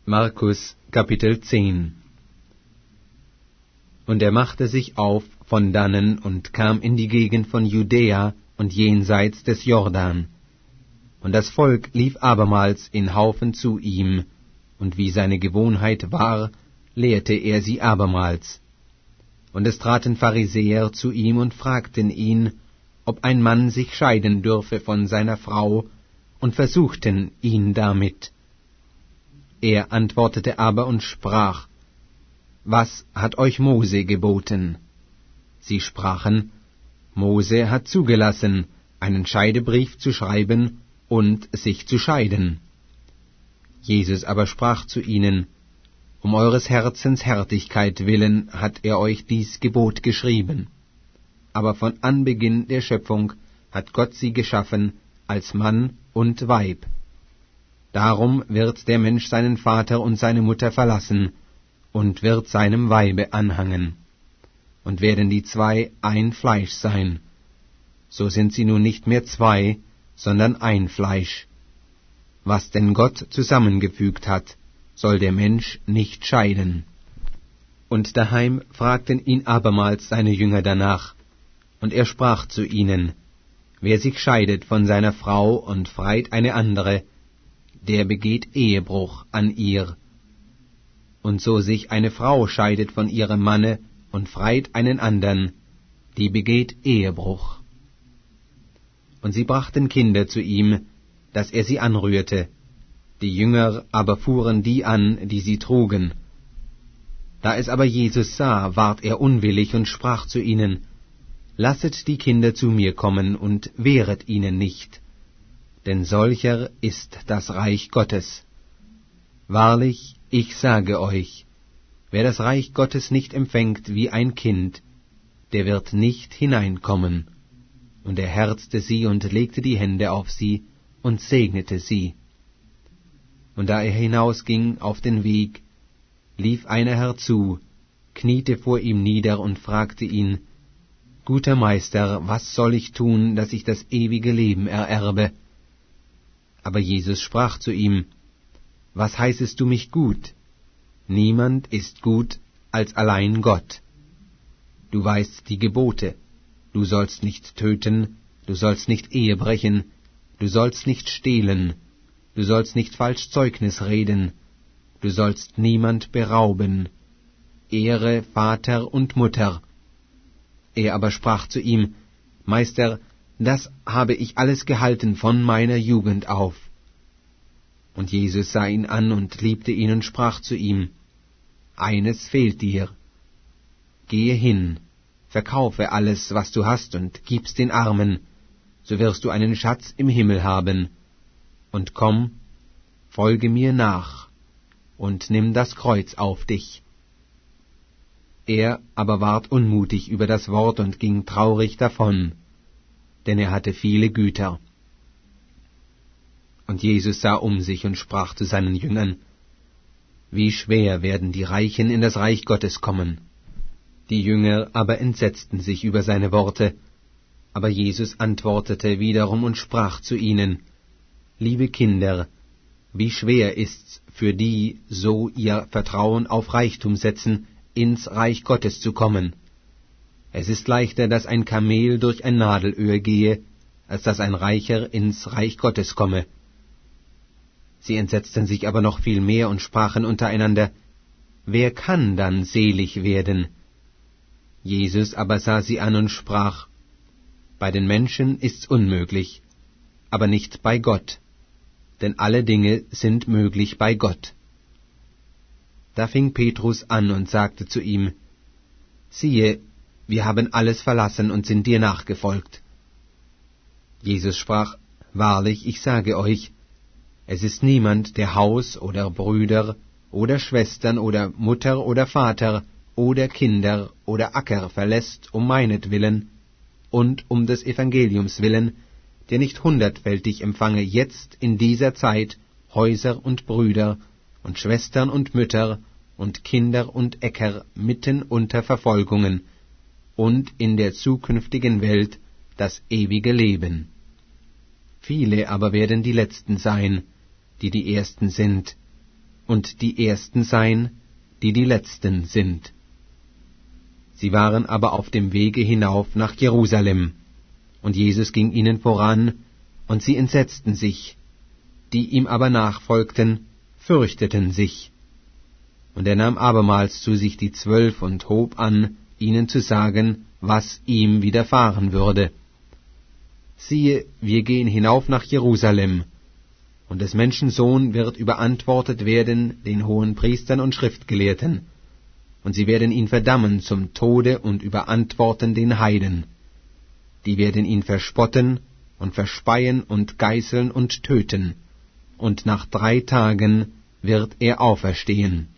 Markus Kapitel 10. Und er machte sich auf von dannen und kam in die Gegend von Judäa und jenseits des Jordan. Und das Volk lief abermals in Haufen zu ihm, und wie seine Gewohnheit war, lehrte er sie abermals. Und es traten Pharisäer zu ihm und fragten ihn, ob ein Mann sich scheiden dürfe von seiner Frau, und versuchten ihn damit. Er antwortete aber und sprach, Was hat euch Mose geboten? Sie sprachen, Mose hat zugelassen, einen Scheidebrief zu schreiben und sich zu scheiden. Jesus aber sprach zu ihnen, Um eures Herzens Härtigkeit willen hat er euch dies Gebot geschrieben. Aber von Anbeginn der Schöpfung hat Gott sie geschaffen als Mann und Weib. Darum wird der Mensch seinen Vater und seine Mutter verlassen und wird seinem Weibe anhangen. Und werden die zwei ein Fleisch sein. So sind sie nun nicht mehr zwei, sondern ein Fleisch. Was denn Gott zusammengefügt hat, soll der Mensch nicht scheiden. Und daheim fragten ihn abermals seine Jünger danach, und er sprach zu ihnen, Wer sich scheidet von seiner Frau und freit eine andere, der begeht Ehebruch an ihr. Und so sich eine Frau scheidet von ihrem Manne und freit einen andern, die begeht Ehebruch. Und sie brachten Kinder zu ihm, dass er sie anrührte. Die Jünger aber fuhren die an, die sie trugen. Da es aber Jesus sah, ward er unwillig und sprach zu ihnen, Lasset die Kinder zu mir kommen und wehret ihnen nicht, denn solcher ist das Reich Gottes. Wahrlich, ich sage euch, wer das Reich Gottes nicht empfängt wie ein Kind, der wird nicht hineinkommen. Und er herzte sie und legte die Hände auf sie und segnete sie. Und da er hinausging auf den Weg, lief einer herzu, kniete vor ihm nieder und fragte ihn, Guter Meister, was soll ich tun, dass ich das ewige Leben ererbe? Aber Jesus sprach zu ihm, Was heißest du mich gut? Niemand ist gut als allein Gott. Du weißt die Gebote. Du sollst nicht töten, du sollst nicht Ehe brechen, du sollst nicht stehlen, du sollst nicht falsch Zeugnis reden, du sollst niemand berauben. Ehre Vater und Mutter. Er aber sprach zu ihm, Meister, das habe ich alles gehalten von meiner Jugend auf. Und Jesus sah ihn an und liebte ihn und sprach zu ihm, Eines fehlt dir. Gehe hin, verkaufe alles, was du hast, und gib's den Armen, so wirst du einen Schatz im Himmel haben. Und komm, folge mir nach, und nimm das Kreuz auf dich. Er aber ward unmutig über das Wort und ging traurig davon, denn er hatte viele Güter. Und Jesus sah um sich und sprach zu seinen Jüngern, Wie schwer werden die Reichen in das Reich Gottes kommen. Die Jünger aber entsetzten sich über seine Worte, aber Jesus antwortete wiederum und sprach zu ihnen, Liebe Kinder, wie schwer ist's für die, so ihr Vertrauen auf Reichtum setzen, ins Reich Gottes zu kommen. Es ist leichter, dass ein Kamel durch ein Nadelöhr gehe, als dass ein Reicher ins Reich Gottes komme. Sie entsetzten sich aber noch viel mehr und sprachen untereinander, Wer kann dann selig werden? Jesus aber sah sie an und sprach, Bei den Menschen ist's unmöglich, aber nicht bei Gott, denn alle Dinge sind möglich bei Gott. Da fing Petrus an und sagte zu ihm, Siehe, wir haben alles verlassen und sind dir nachgefolgt. Jesus sprach, Wahrlich, ich sage euch, es ist niemand, der Haus oder Brüder oder Schwestern oder Mutter oder Vater oder Kinder oder Acker verlässt um meinetwillen und um des Evangeliums willen, der nicht hundertfältig empfange jetzt in dieser Zeit Häuser und Brüder und Schwestern und Mütter und Kinder und Äcker mitten unter Verfolgungen und in der zukünftigen Welt das ewige Leben. Viele aber werden die Letzten sein, die die Ersten sind, und die Ersten sein, die die Letzten sind. Sie waren aber auf dem Wege hinauf nach Jerusalem, und Jesus ging ihnen voran, und sie entsetzten sich, die ihm aber nachfolgten, fürchteten sich. Und er nahm abermals zu sich die 12 und hob an, ihnen zu sagen, was ihm widerfahren würde. Siehe, wir gehen hinauf nach Jerusalem, und des Menschen Sohn wird überantwortet werden den Hohenpriestern und Schriftgelehrten, und sie werden ihn verdammen zum Tode und überantworten den Heiden. Die werden ihn verspotten und verspeien und geißeln und töten, und nach 3 Tagen wird er auferstehen.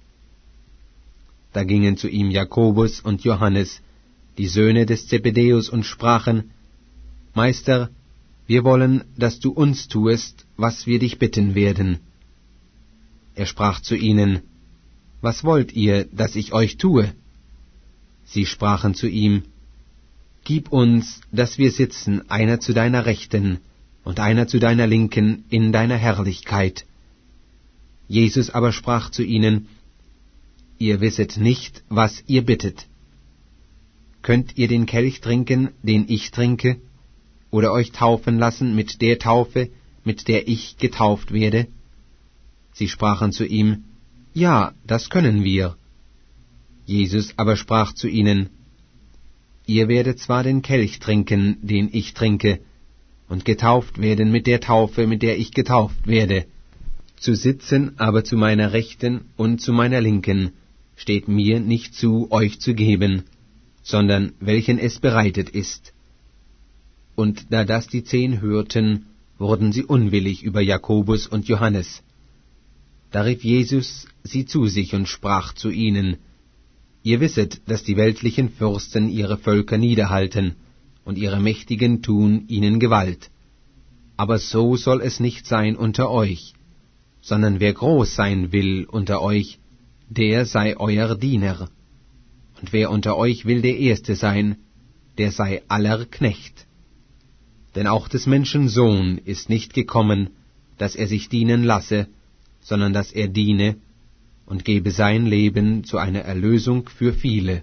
Da gingen zu ihm Jakobus und Johannes, die Söhne des Zebedäus, und sprachen, Meister, wir wollen, dass du uns tuest, was wir dich bitten werden. Er sprach zu ihnen, Was wollt ihr, dass ich euch tue? Sie sprachen zu ihm, Gib uns, dass wir sitzen, einer zu deiner Rechten und einer zu deiner Linken in deiner Herrlichkeit. Jesus aber sprach zu ihnen, Ihr wisset nicht, was ihr bittet. Könnt ihr den Kelch trinken, den ich trinke, oder euch taufen lassen mit der Taufe, mit der ich getauft werde? Sie sprachen zu ihm, Ja, das können wir. Jesus aber sprach zu ihnen, Ihr werdet zwar den Kelch trinken, den ich trinke, und getauft werden mit der Taufe, mit der ich getauft werde. Zu sitzen aber zu meiner Rechten und zu meiner Linken steht mir nicht zu, euch zu geben, sondern welchen es bereitet ist. Und da das die 10 hörten, wurden sie unwillig über Jakobus und Johannes. Da rief Jesus sie zu sich und sprach zu ihnen, Ihr wisset, dass die weltlichen Fürsten ihre Völker niederhalten, und ihre Mächtigen tun ihnen Gewalt. Aber so soll es nicht sein unter euch, sondern wer groß sein will unter euch, der sei euer Diener. Und wer unter euch will der Erste sein, der sei aller Knecht. Denn auch des Menschen Sohn ist nicht gekommen, dass er sich dienen lasse, sondern dass er diene und gebe sein Leben zu einer Erlösung für viele.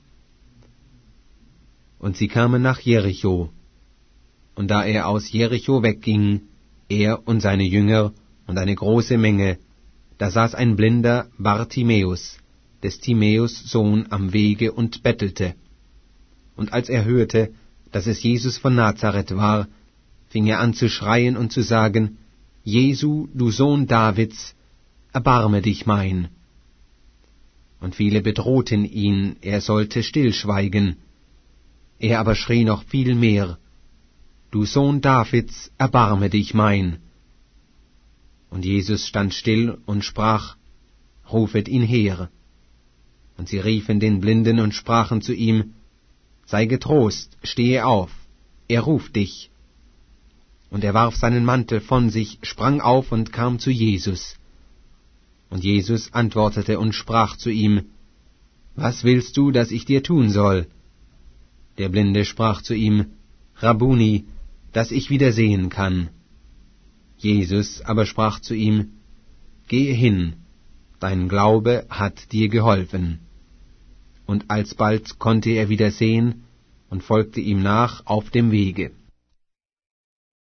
Und sie kamen nach Jericho. Und da er aus Jericho wegging, er und seine Jünger und eine große Menge, da saß ein Blinder Bartimäus, des Timäus Sohn, am Wege und bettelte. Und als er hörte, dass es Jesus von Nazareth war, fing er an zu schreien und zu sagen, Jesu, du Sohn Davids, erbarme dich mein. Und viele bedrohten ihn, er sollte stillschweigen. Er aber schrie noch viel mehr, Du Sohn Davids, erbarme dich mein. Und Jesus stand still und sprach, Rufet ihn her. Und sie riefen den Blinden und sprachen zu ihm, Sei getrost, stehe auf, er ruft dich. Und er warf seinen Mantel von sich, sprang auf und kam zu Jesus. Und Jesus antwortete und sprach zu ihm, Was willst du, dass ich dir tun soll? Der Blinde sprach zu ihm, Rabbuni, dass ich wieder sehen kann. Jesus aber sprach zu ihm, Gehe hin, dein Glaube hat dir geholfen. Und alsbald konnte er wieder sehen und folgte ihm nach auf dem Wege.